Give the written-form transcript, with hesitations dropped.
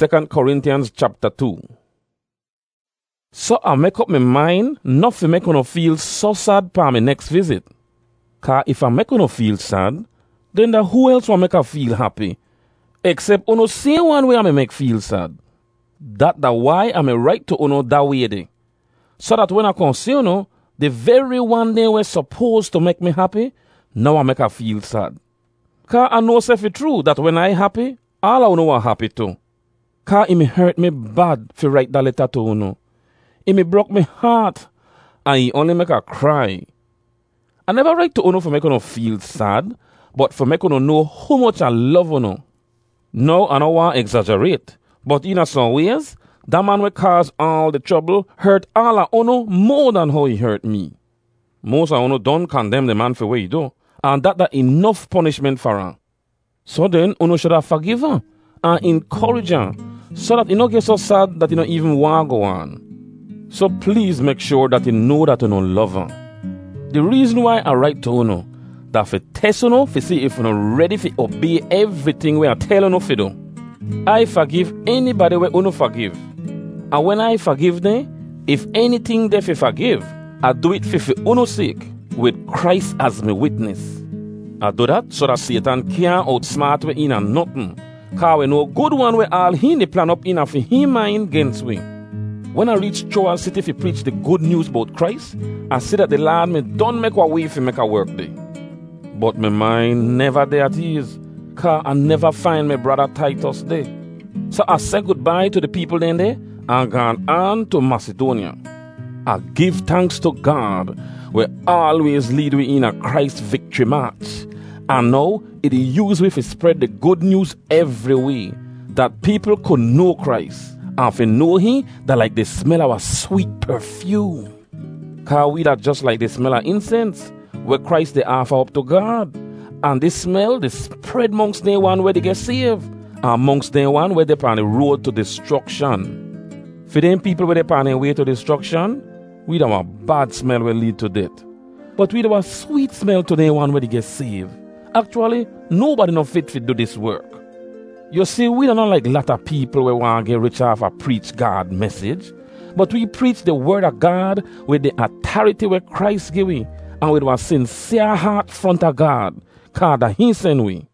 2 Corinthians chapter 2. So I make up my mind not to make uno feel so sad for my next visit. Cause if I make uno feel sad, then who else will make her feel happy? Except uno same one way I may make feel sad. That why I may write to uno that way day. So that when I come see uno, the very one day we're supposed to make me happy, now I make her feel sad. Cause I know if it's true that when I happy, all I uno are happy too. Cause it may hurt me bad to write that letter to uno. It may broke my heart, and he only make her cry. I never write to uno for make uno feel sad, but for make uno know how much I love uno. No, I don't want to exaggerate, but in some ways, that man will cause all the trouble hurt all of uno more than how he hurt me. Most of uno don't condemn the man for what he do, and that enough punishment for her. So then, uno should have forgive her and encourage her, so that he don't get so sad that he don't even want to go on. So please make sure that you know that you don't love her. The reason why I write to uno, that for test uno, for see if you're ready to obey everything we are telling uno to do. I forgive anybody where uno forgive. And when I forgive them, if anything they for forgive, I do it for uno sake, with Christ as my witness. I do that so that Satan can't outsmart me in a nothing. Cause we know good one where all he plan up in for him mind against we. When I reach Troas City to preach the good news about Christ, I see that the Lord me don't make a way for make a work day. But my mind never there at ease, cause I never find my brother Titus there. So I say goodbye to the people then there and gone on to Macedonia. I give thanks to God, where always lead we in a Christ victory march. And now it is used with to spread the good news every way, that people could know Christ. And if know him, that like the smell of a sweet perfume. Cause we that just like the smell of incense, where Christ they offer up to God. And this smell, they spread amongst the one where they get saved, and amongst the one where they on the road to destruction. For them people where they on the way to destruction, we don't want bad smell will lead to death. But we don't want sweet smell to the one where they get saved. Actually, nobody no fit to do this work. You see, we are not like a lot of people who want to get rich off a preach God message, but we preach the word of God with the authority where Christ give we, and with our sincere heart front of God, because He sent we.